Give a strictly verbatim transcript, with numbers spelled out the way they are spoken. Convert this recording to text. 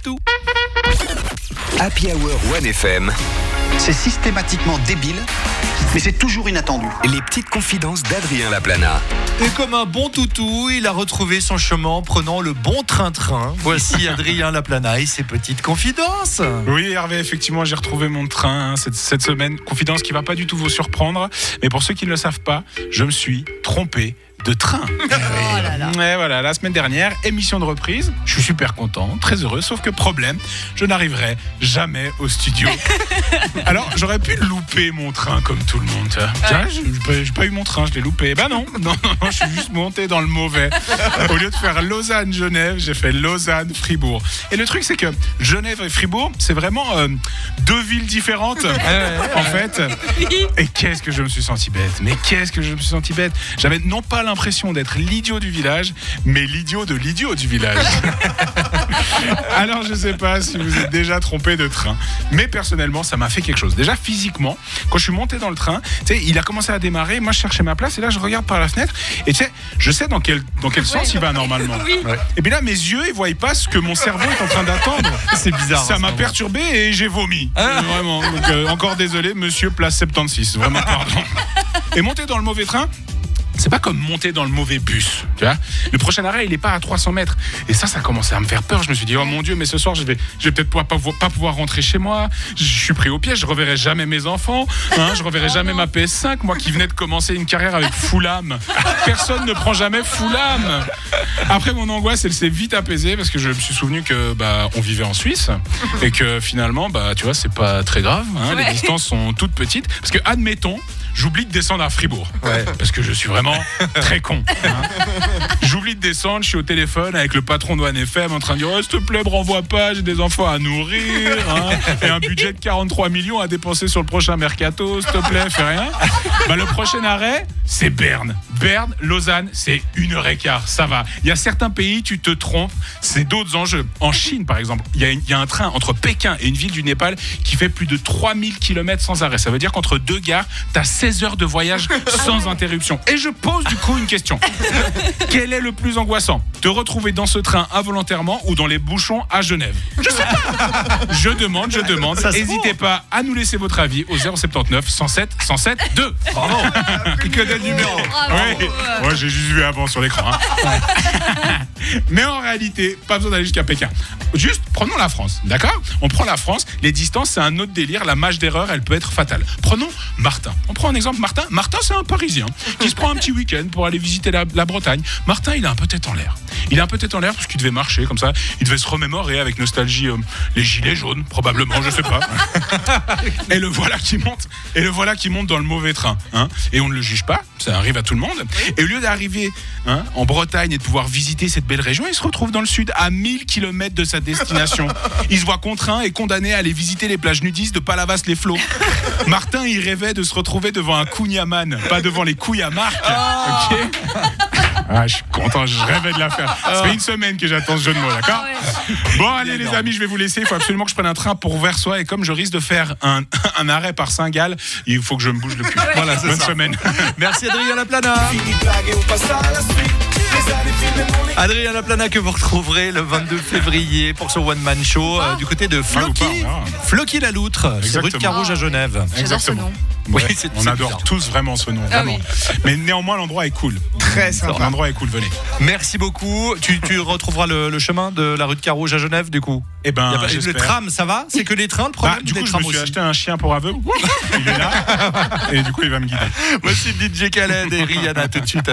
partout. Happy Hour One F M. C'est systématiquement débile, mais c'est toujours inattendu. Les petites confidences d'Adrien Laplana. Et comme un bon toutou, il a retrouvé son chemin en prenant le bon train-train. Voici Adrien Laplana et ses petites confidences. Oui, Hervé, effectivement, j'ai retrouvé mon train hein, cette, cette semaine. Confidence qui va pas du tout vous surprendre. Mais pour ceux qui ne le savent pas, je me suis trompé de train. Oh là là. Et voilà, la semaine dernière, émission de reprise. Je suis super content, très heureux. Sauf que problème, je n'arriverai jamais au studio. Alors, j'aurais pu louper mon train comme tout le monde. Tiens, j'ai, j'ai pas eu mon train, je l'ai loupé. Bah non, non, non, non, je suis juste monté dans le mauvais. Au lieu de faire Lausanne-Genève, j'ai fait Lausanne-Fribourg. Et le truc, c'est que Genève et Fribourg, c'est vraiment euh, deux villes différentes, en fait. Et qu'est-ce que je me suis senti bête. Mais qu'est-ce que je me suis senti bête. J'avais non pas l'impression d'être l'idiot du village, mais l'idiot de l'idiot du village. Alors, je sais pas si vous êtes déjà trompé de train, mais personnellement, ça m'a fait quelque chose. Déjà, physiquement, quand je suis monté dans le train, tu sais, il a commencé à démarrer, moi je cherchais ma place, et là je regarde par la fenêtre, et tu sais, je sais dans quel, dans quel sens il va normalement. Oui. Ouais. Et puis là, mes yeux, ils voient pas ce que mon cerveau est en train d'attendre. C'est bizarre. Ça m'a moment. perturbé et j'ai vomi. Ah. Vraiment. Donc, euh, encore désolé, monsieur, place soixante-seize. Vraiment, pardon. Et monter dans le mauvais train, c'est pas comme monter dans le mauvais bus, tu vois. Le prochain arrêt, il est pas à trois cents mètres. Et ça, ça commençait à me faire peur. Je me suis dit, oh mon Dieu, mais ce soir, je vais, je vais peut-être pas, pas, pas pouvoir rentrer chez moi. Je suis pris au piège. Je reverrai jamais mes enfants. Hein, je reverrai jamais ma P S cinq. Moi qui venais de commencer une carrière avec Fulham. Personne ne prend jamais Fulham. Après, mon angoisse, elle s'est vite apaisée parce que je me suis souvenu que, bah, on vivait en Suisse et que finalement, bah, tu vois, c'est pas très grave. Hein, Ouais. Les distances sont toutes petites. Parce que, admettons, j'oublie de descendre à Fribourg. Ouais. Parce que je suis vraiment très con. Hein. J'oublie de descendre, je suis au téléphone avec le patron de One F M en train de dire oh, s'il te plaît, me renvoie pas, j'ai des enfants à nourrir hein, et un budget de quarante-trois millions à dépenser sur le prochain mercato, s'il te plaît, fais rien. Bah, le prochain arrêt, c'est Berne. Berne, Lausanne, c'est une heure et quart, ça va. Il y a certains pays, tu te trompes, c'est d'autres enjeux. En Chine, par exemple, il y a, une, il y a un train entre Pékin et une ville du Népal qui fait plus de trois mille kilomètres sans arrêt. Ça veut dire qu'entre deux gares, t'as seize heures de voyage sans interruption. Et je pose du coup une question. Quel est le plus angoissant ? Te retrouver dans ce train involontairement ou dans les bouchons à Genève ? Je sais pas. Je demande, je demande. N'hésitez pas à nous laisser votre avis au zéro soixante-dix-neuf cent sept cent sept deux. Bravo. Il connaît le numéro. Bravo. Oui, moi j'ai juste vu avant sur l'écran. Hein. Mais en réalité, pas besoin d'aller jusqu'à Pékin. Juste, prenons la France, d'accord ? On prend la France, les distances, c'est un autre délire, la marge d'erreur, elle peut être fatale. Prenons Martin. On prend un exemple, Martin. Martin, c'est un Parisien qui se prend un petit week-end pour aller visiter la, la Bretagne. Martin, il a un peu tête en l'air. Il a un peu tête en l'air parce qu'il devait marcher comme ça. Il devait se remémorer avec nostalgie euh, les gilets jaunes, probablement, je sais pas. Et le voilà qui monte. Et le voilà qui monte dans le mauvais train. Hein. Et on ne le juge pas, ça arrive à tout le monde. Et au lieu d'arriver hein, en Bretagne et de pouvoir visiter cette belle région, il se retrouve dans le sud, à mille kilomètres de sa destination. Il se voit contraint et condamné à aller visiter les plages nudistes de Palavas-les-Flots. Martin, il rêvait de se retrouver devant un Kouniaman, pas devant les couilles à Marc. Ok. Ah, je suis content, je rêvais de la faire. Ça fait une semaine que j'attends ce jeu de mots, d'accord ? Bon, allez les amis, je vais vous laisser. Il faut absolument que je prenne un train pour Versoix. Et comme je risque de faire un, un arrêt par Saint-Gall, il faut que je me bouge le cul. Voilà, bonne ça. semaine. Merci Adrien Laplana. Adrien Laplana que vous retrouverez le vingt-deux février pour son One Man Show euh, du côté de Floki. Ah, ou pas, Floki la Loutre, c'est rue de Exactement. Carouge à Genève. J'adore ce nom. Ouais, Oui, c'est- on c'est adore bizarre. tous vraiment ce nom, Ah vraiment. oui. Mais néanmoins, l'endroit est cool. Très sympa. L'endroit est cool, venez. Merci beaucoup. Tu, tu retrouveras le, le chemin de la rue de Carouge à Genève du coup. Eh ben, Y a pas- le j'espère. tram, ça va ? C'est que les trains, le Bah, problème du des coup, je trams me suis aussi. acheté un chien pour aveugle. Il est là. Et du coup, il va me guider. Voici D J Khaled et Rihanna tout de suite.